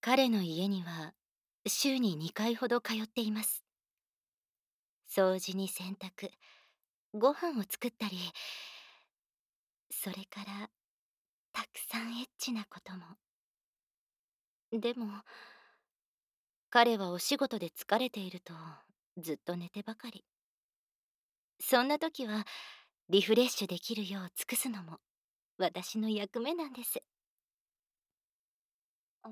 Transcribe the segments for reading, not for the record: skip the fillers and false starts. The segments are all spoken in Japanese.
彼の家には週に2回ほど通っています。掃除に洗濯、ご飯を作ったり、それからたくさんエッチなことも。でも、彼はお仕事で疲れているとずっと寝てばかり。そんな時はリフレッシュできるよう尽くすのも私の役目なんです。あ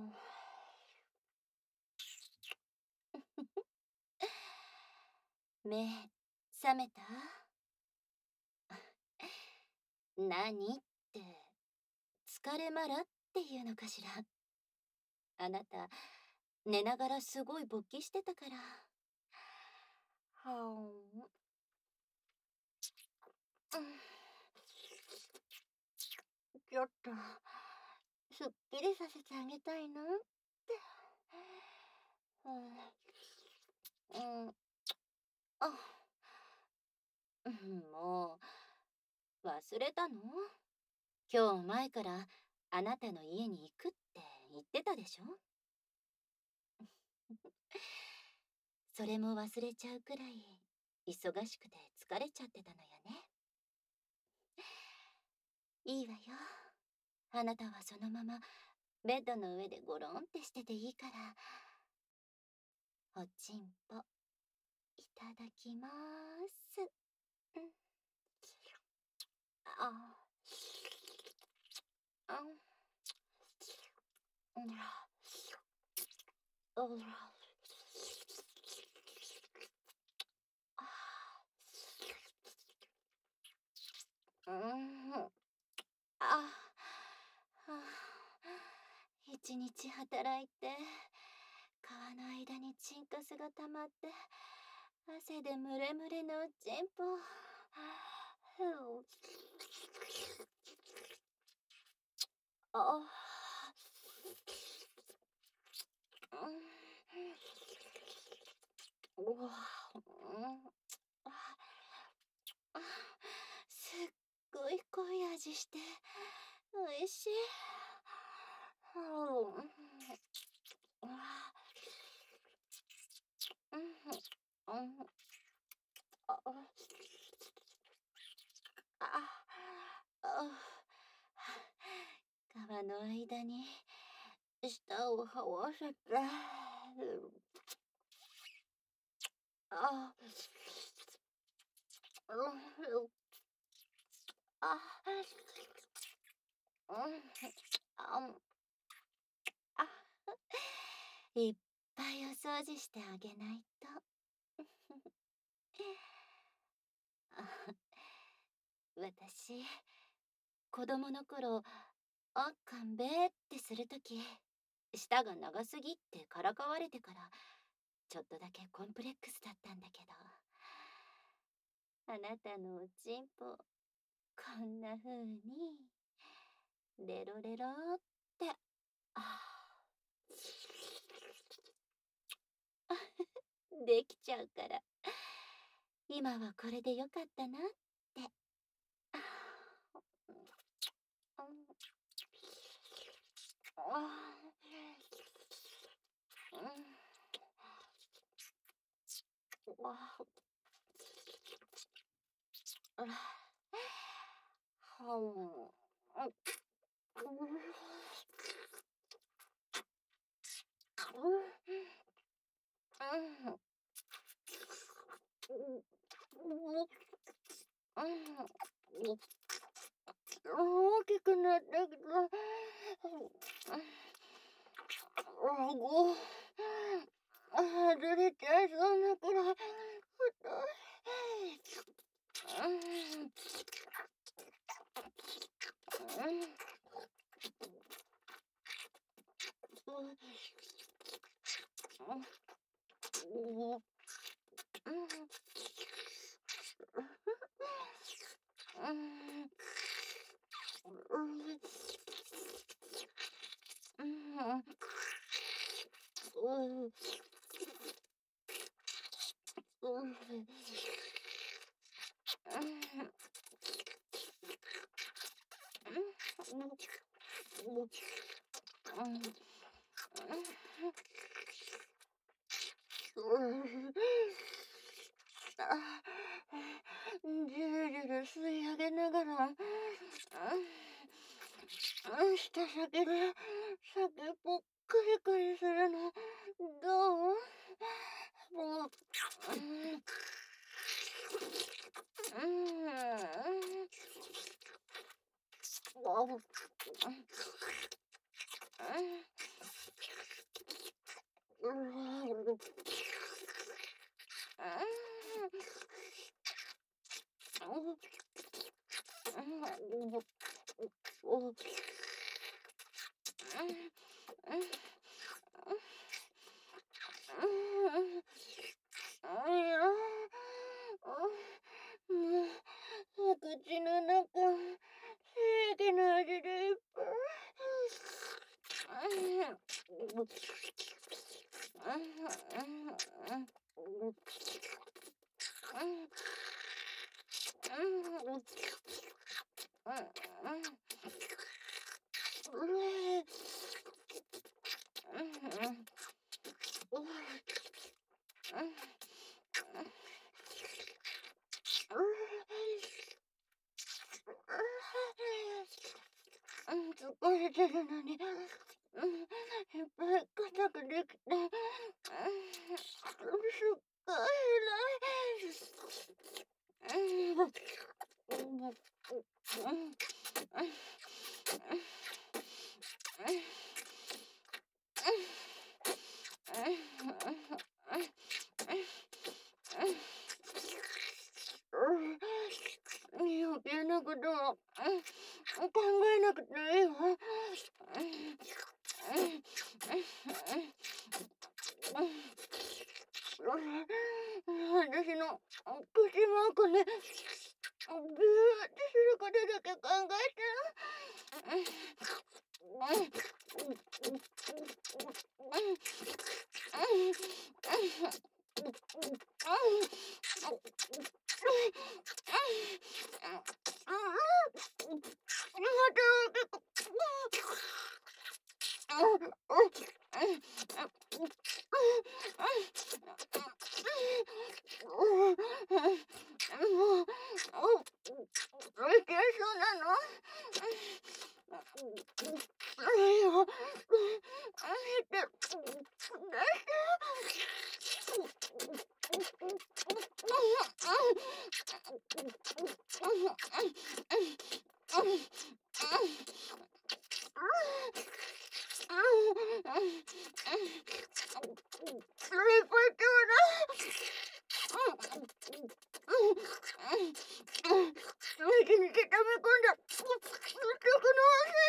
目、覚めた？何って、疲れまらっていうのかしら。あなた、寝ながらすごい勃起してたから。はーん。うん、ちょっと、すっきりさせてあげたいなって。うん、うん、あ、もう、忘れたの？今日前からあなたの家に行くって言ってたでしょ？それも忘れちゃうくらい忙しくて疲れちゃってたのよね。いいわよ。あなたはそのままベッドの上でゴロンってしてていいから。おちんぽ、いただきます。うん、あ、あ、うん、うん、うん、あ、はあ、一日働いて、皮の間にチンカスが溜まって、汗でムレムレのおちんぽ。ふう、あ、うん、うわ、うん、あ、あ、すっごい濃い味して、美味しい。うん、あ、うん、うん、あ、あ、あ、皮の間に舌を這わせて、あ、うん、あ、うん、あ、あ、いっぱいお掃除してあげないと。私、子供の頃、あっかんべーってするとき、舌が長すぎってからかわれてから、ちょっとだけコンプレックスだったんだけど、あなたのおちんぽ、こんな風に、レロレロって、あできちゃうから、今はこれでよかったなって。あうん、あうん、ああ、はん、大きくなったけど、顎、外れちゃいそうなくらい、太い。 じゅるじゅる吸い上げながら、舌先で酒ぽっくりくりするの、どう？もう、口の中、正義の味でいっぱい。疲れてるのに、いっぱい硬くできて、すっごい余計なことは考えなくていいわ。私の口元でビューってすることだけ考いけそうなの？いいよ。息に刻み込んだ食の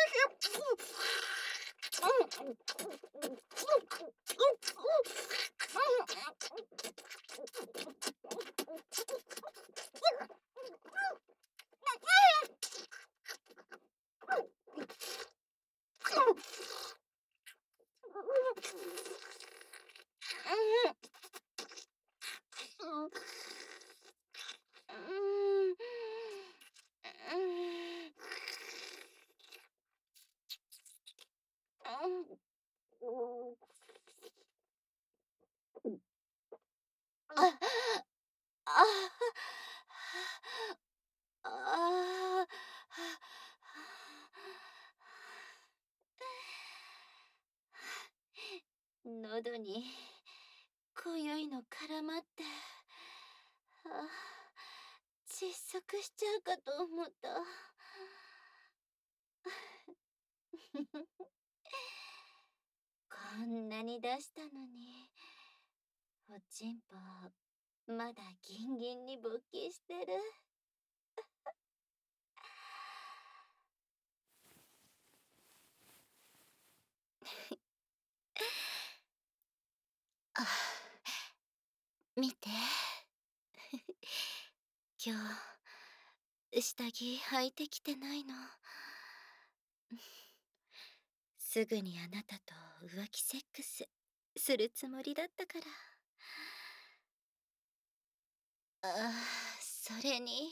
喉に濃ゆいの絡まって、窒息しちゃうかと思った。こんなに出したのに、おちんぽまだギンギンに勃起してる。見て。今日、下着履いてきてないの。すぐにあなたと浮気セックスするつもりだったから。それに、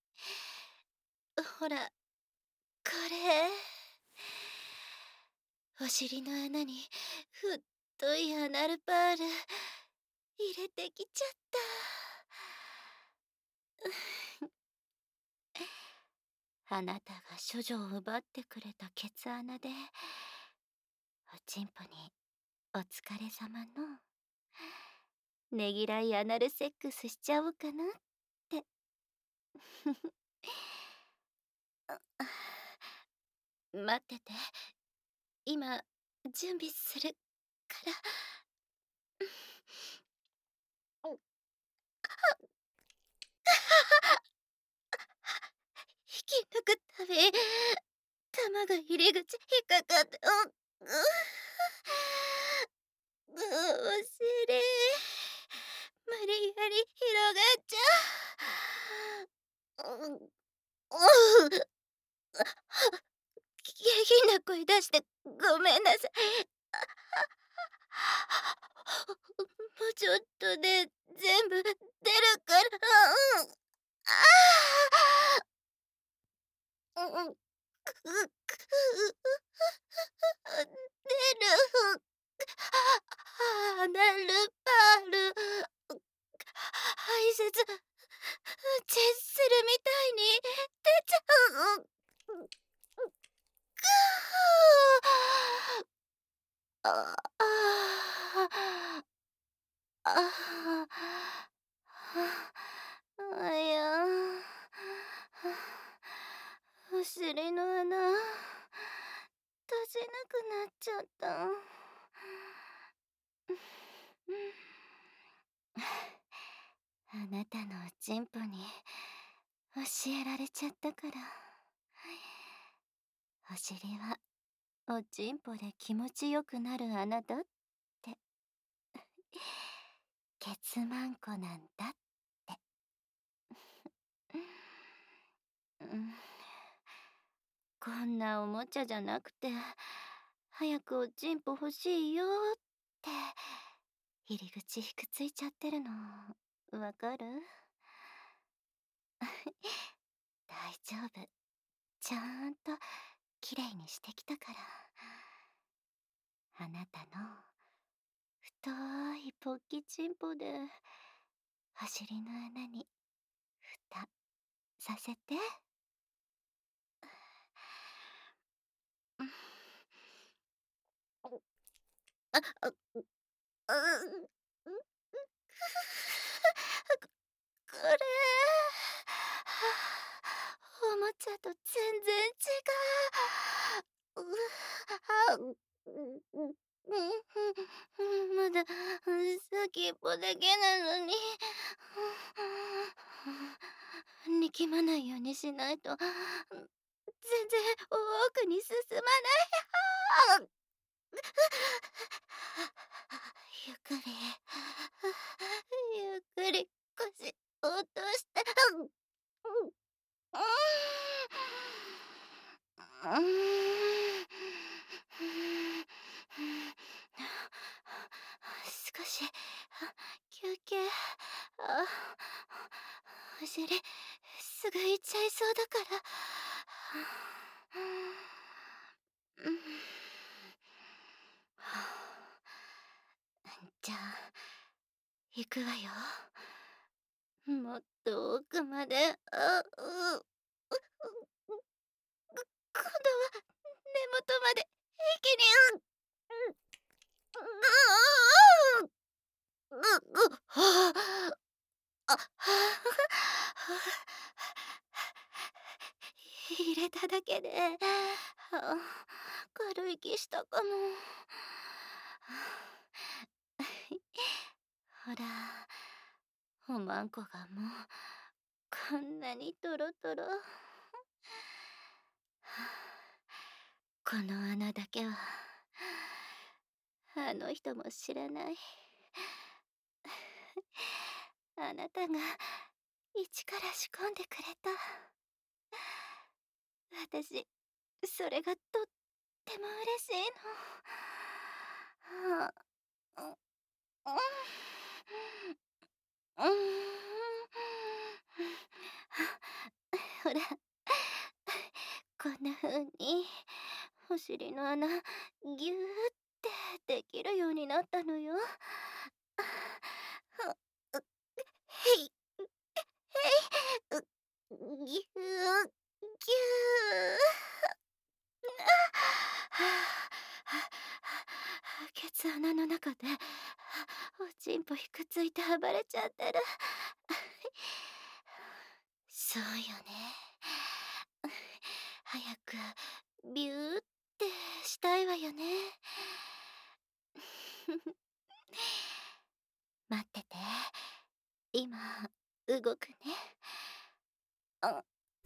ほら、これ。 お尻の穴に太いアナルパール入れてきちゃった。あなたが処女を奪ってくれたケツ穴で、おちんぽにお疲れ様のねぎらいアナルセックスしちゃおうかなって。待ってて。今、準備するから。引き抜くたび、玉が入り口引っかかって、お尻、無理やり広がっちゃう。下品な声出してごめんなさい。もうちょっとで全部出るから。出る。アナルパール。排泄、チェするみたいに出ちゃう。ああ。ああ、いや、お尻の穴、閉じなくなっちゃった。あなたのおちんぽに教えられちゃったから。お尻はおちんぽで気持ちよくなる穴だって。ケツマンコなんだって。こんなおもちゃじゃなくて、早くおちんぽ欲しいよって入り口ひくついちゃってるの、わかる？大丈夫。ちゃんときれいにしてきたから。あなたの太いポッキチンポでお尻の穴に蓋させて。あ、あ、これ、おもちゃと全然違う。まだ先っぽだけなのに。力まないようにしないと、全然奥に進まない。ゆっくり、ゆっくり腰落として。少し休憩。お尻すぐ行っちゃいそうだから。じゃあ行くわよ。もっと奥まで。今度は根元まで一気に。入れただけで軽い気したかも。ほら、おまんこがもうこんなにトロトロ。この穴だけはあの人も知らない。あなたが一から仕込んでくれた。私、それがとっても嬉しいの。ほら、こんな風におお尻の穴ギューってできるようになったのよ。へい、へい、ぎゅー、ぎゅー。ケツ穴の中でおちんぽひくついて暴れちゃってる。そうよね。早くビューってしたいわよね。待ってて。今動くね。あ、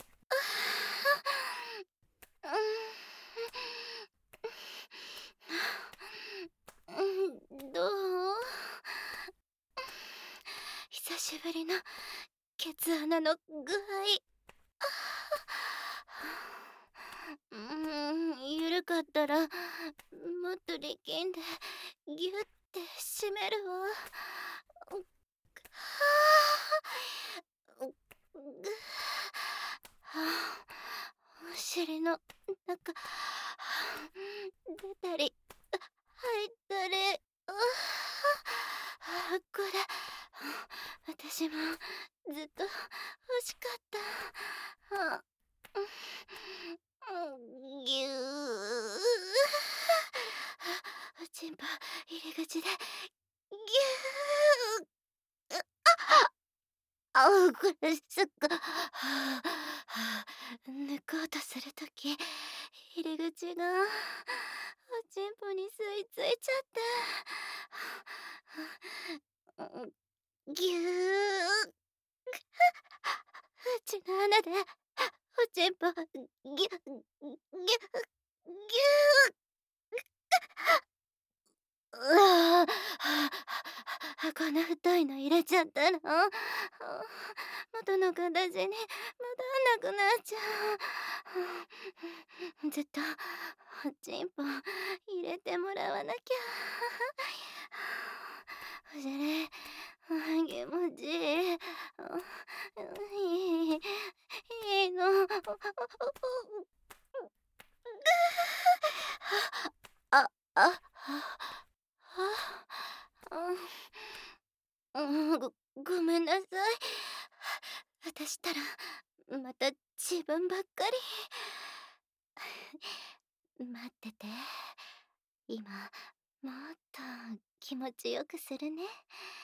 どう？久しぶりのケツ穴の具合。緩かったらもっと力んでギュって締めるわ。お尻の中出たり入ったり。これ私もずっと欲しかった。ぎゅー。おちんぽ入り口でぎゅー。これすっご抜こうとするとき入り口がおちんぽに吸い付いちゃって、ぎゅー。うちの穴でおちんぽぎゅぎゅぎゅうわ、こんな太いの入れちゃったの？元の形に戻んなくなっちゃう。ずっとおちんぽ入れてもらわなきゃ。お尻気持ちいい。いいいいの。あ、あ、ごめんなさい。私ったらまた自分ばっかり。待ってて。今もっと気持ちよくするね。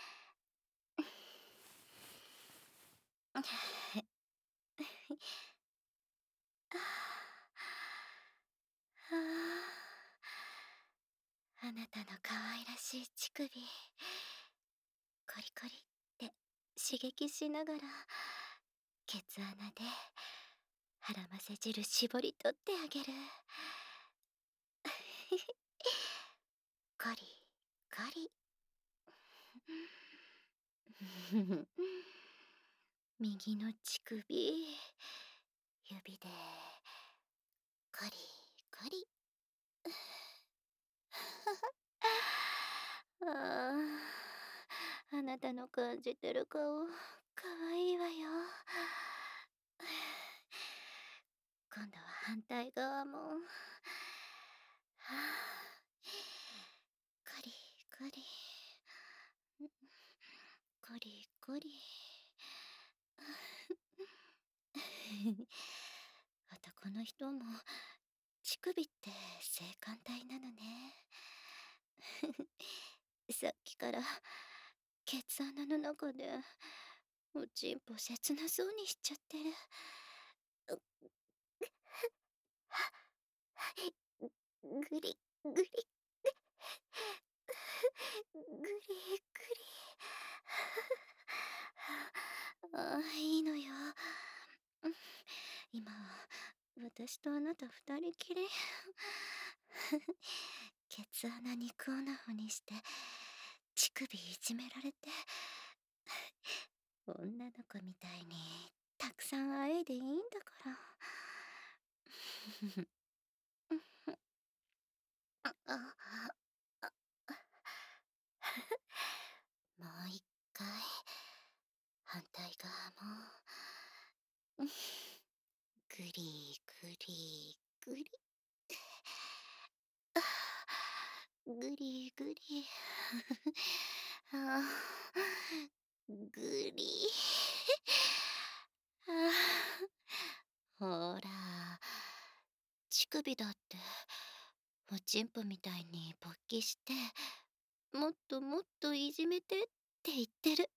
あなたの可愛らしい乳首コリコリって刺激しながらケツ穴で腹ませ汁絞り取ってあげる。コリコリ。右の乳首指でコリコリ。あなたの感じてる顔かわいいわよ。今度は反対側も。コリコリコリコリ。男の人も乳首って性感帯なのね。さっきからケツ穴の中でおちんぽ切なそうにしちゃってる。グリグリグリグリ。いいのよ。今は私とあなた二人きり。ケツ穴肉オナホにして乳首いじめられて女の子みたいにたくさんあえいでいいんだから。もう一回反対側もグリグリグリ。 あぐり。ほら、乳首だっておちんぽみたいに勃起して、もっともっといじめてって言ってる。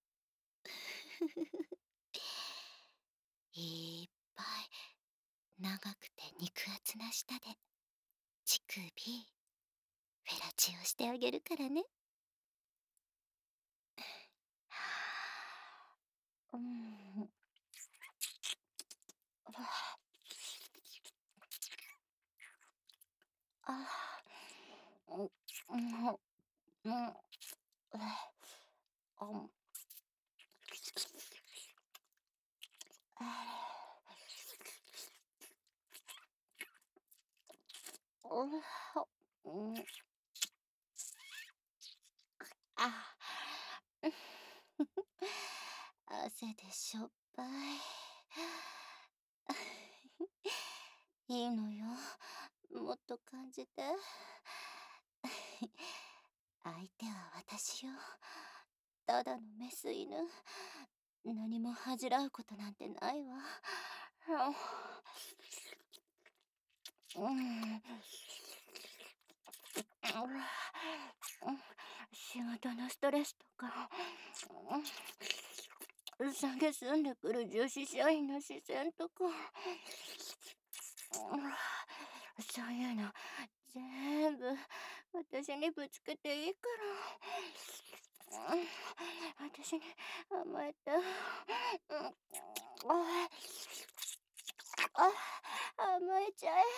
いっぱい長くて肉厚な舌で乳首フェラチオしてあげるからね。 うん。ああ、うん、うん、うん、うん、あ、汗でしょっぱい。いいのよ。もっと感じて。相手は私よ。ただのメス犬。何も恥じらうことなんてないわ。うん。仕事のストレスとか、蔑んでくる女子社員の視線とか、そういうの全部私にぶつけていいから、私に甘えて、甘えちゃえ。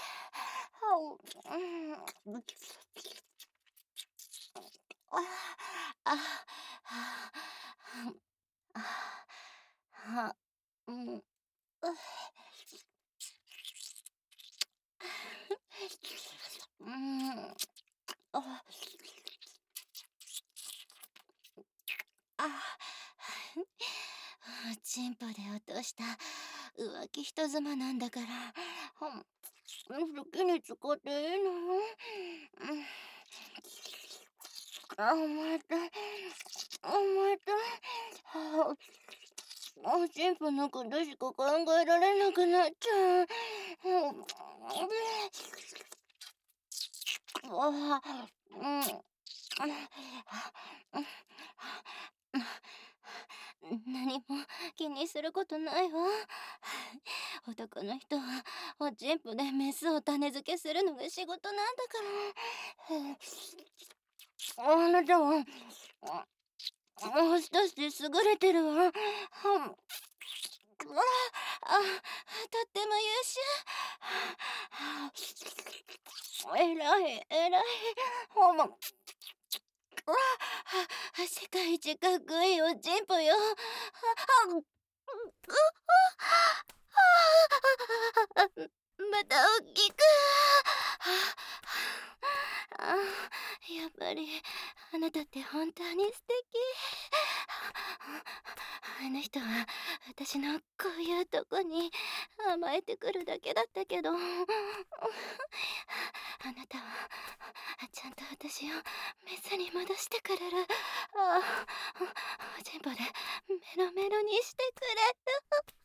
ああ、あ、うん、うん、あ、あ、チンポで落とした浮気人妻なんだから、好きに使っていいのよ。甘えて、甘えて、チンポのことしか考えられなくなっちゃう。うん。何も気にすることないわ。男の人はおちんぽでメスを種付けするのが仕事なんだから。あなたは星として優れてるわ。とっても優秀。えらい、えらい。世界一かっこいいおちんぽよ。また大きく。やっぱりあなたって本当に素敵。あの人は私のこういうとこに甘えてくるだけだったけど、あなたはちゃんと私をメスに戻してくれる。おちんぽでメロメロにしてくれる。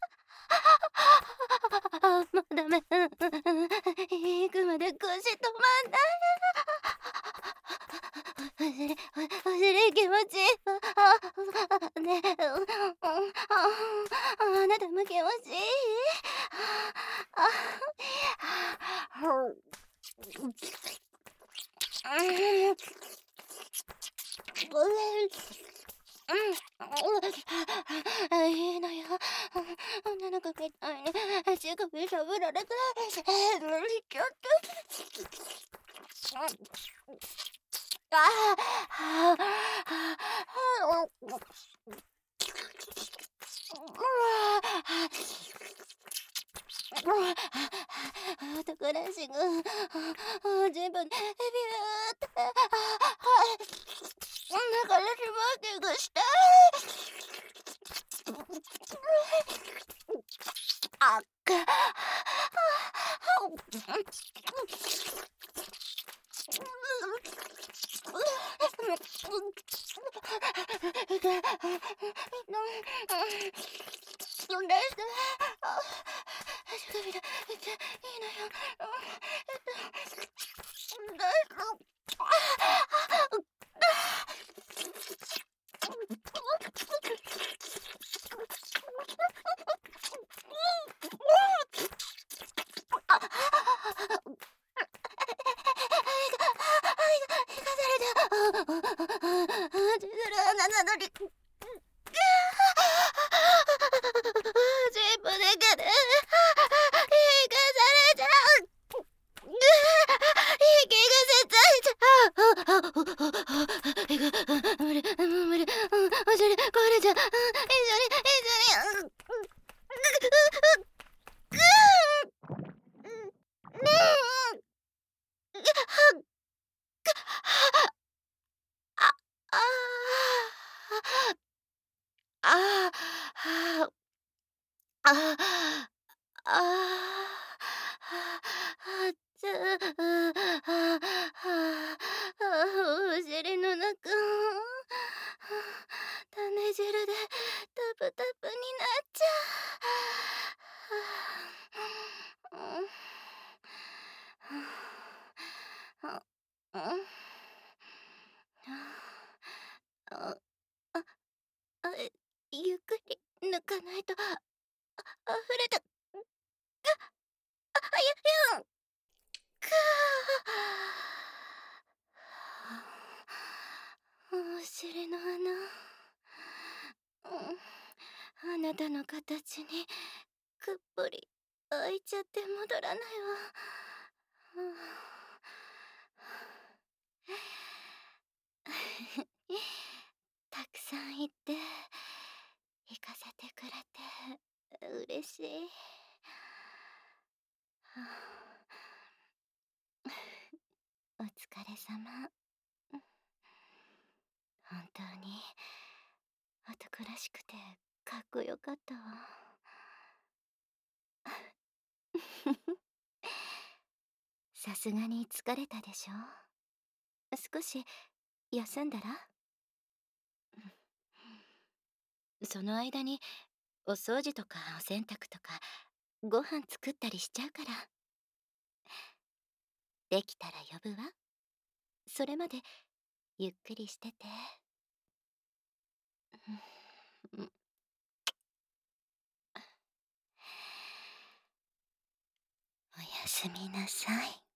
もうダメ。行くまで腰止まんない。お尻気持ちいい。ねえ、あなたも気持ちいい。いいのよ。女の子みたいに乳首しゃぶられて、ちょっと。男らしく全部ビューって流れるわけがしたあっかお尻の中、種汁でタプタプになっちゃう。ゆっくり抜かないと溢れて、ゆんかお尻の穴、あなたの形にくっぽり開いちゃって戻らないわ。たくさん言って行かせてくれて嬉しい。お疲れ様。本当に男らしくてかっこよかったわ。さすがに疲れたでしょ。少し休んだら。その間にお掃除とかお洗濯とかご飯作ったりしちゃうから。できたら呼ぶわ。それまでゆっくりしてて。おやすみなさい。